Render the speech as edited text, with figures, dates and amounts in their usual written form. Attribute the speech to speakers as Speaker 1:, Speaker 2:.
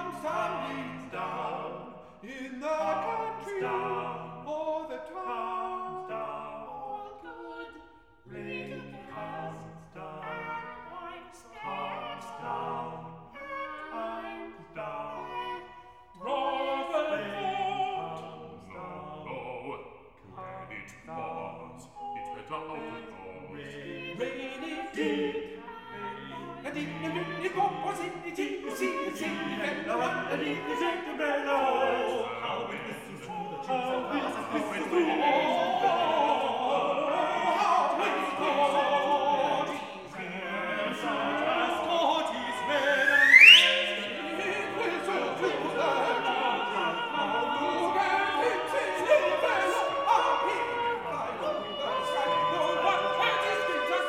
Speaker 1: comes down, in the country or the town, all good rain comes down, comes down, rather comes down.
Speaker 2: Oh, glad it was. It's better out of doors.
Speaker 1: Rain indeed. And in the book was in the tea, fellow, and in the second bellow. How it whistles through the trees and passes whistles through the trees. How it whistles through the trees and Scotty's men and it whistles through the trees. How look at it, silly fellow, up here, fly over the sky. No, what can't it be just